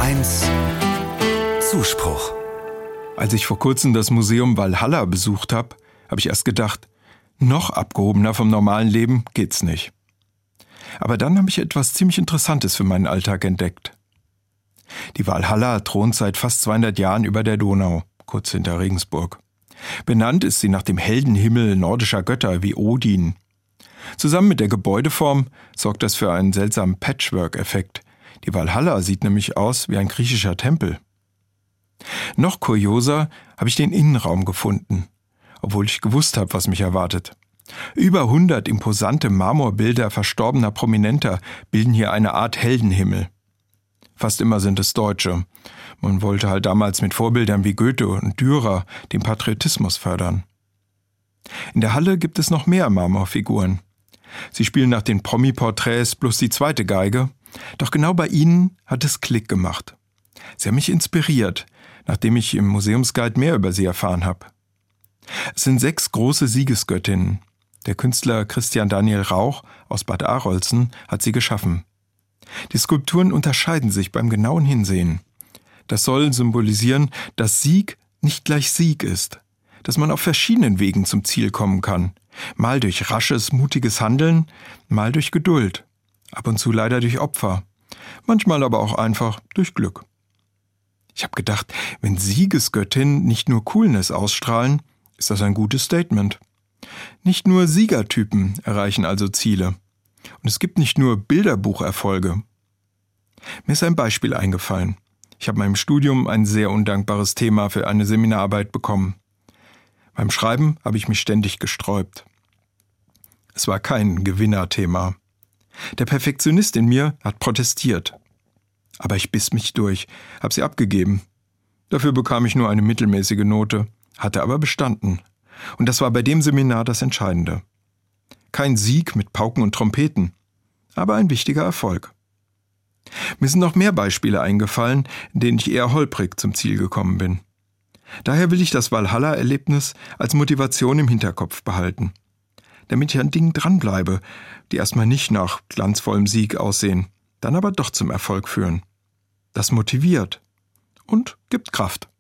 HR1 Zuspruch. Als ich vor kurzem das Museum Walhalla besucht habe, habe ich erst gedacht, noch abgehobener vom normalen Leben geht's nicht. Aber dann habe ich etwas ziemlich Interessantes für meinen Alltag entdeckt. Die Walhalla thront seit fast 200 Jahren über der Donau, kurz hinter Regensburg. Benannt ist sie nach dem Heldenhimmel nordischer Götter wie Odin. Zusammen mit der Gebäudeform sorgt das für einen seltsamen Patchwork-Effekt. Die Walhalla sieht nämlich aus wie ein griechischer Tempel. Noch kurioser habe ich den Innenraum gefunden, obwohl ich gewusst habe, was mich erwartet. Über 100 imposante Marmorbilder verstorbener Prominenter bilden hier eine Art Heldenhimmel. Fast immer sind es Deutsche. Man wollte halt damals mit Vorbildern wie Goethe und Dürer den Patriotismus fördern. In der Halle gibt es noch mehr Marmorfiguren. Sie spielen nach den Promi-Porträts bloß die zweite Geige, doch genau bei ihnen hat es Klick gemacht. Sie haben mich inspiriert, nachdem ich im Museumsguide mehr über sie erfahren habe. Es sind 6 große Siegesgöttinnen. Der Künstler Christian Daniel Rauch aus Bad Arolsen hat sie geschaffen. Die Skulpturen unterscheiden sich beim genauen Hinsehen. Das soll symbolisieren, dass Sieg nicht gleich Sieg ist, dass man auf verschiedenen Wegen zum Ziel kommen kann. Mal durch rasches, mutiges Handeln, mal durch Geduld, ab und zu leider durch Opfer, manchmal aber auch einfach durch Glück. Ich habe gedacht, wenn Siegesgöttinnen nicht nur Coolness ausstrahlen, ist das ein gutes Statement. Nicht nur Siegertypen erreichen also Ziele. Und es gibt nicht nur Bilderbucherfolge. Mir ist ein Beispiel eingefallen. Ich habe in meinem Studium ein sehr undankbares Thema für eine Seminararbeit bekommen. Beim Schreiben habe ich mich ständig gesträubt. Es war kein Gewinnerthema. Der Perfektionist in mir hat protestiert. Aber ich biss mich durch, habe sie abgegeben. Dafür bekam ich nur eine mittelmäßige Note, hatte aber bestanden. Und das war bei dem Seminar das Entscheidende. Kein Sieg mit Pauken und Trompeten, aber ein wichtiger Erfolg. Mir sind noch mehr Beispiele eingefallen, in denen ich eher holprig zum Ziel gekommen bin. Daher will ich das Walhalla-Erlebnis als Motivation im Hinterkopf behalten, damit ich an Dingen dranbleibe, die erstmal nicht nach glanzvollem Sieg aussehen, dann aber doch zum Erfolg führen. Das motiviert und gibt Kraft.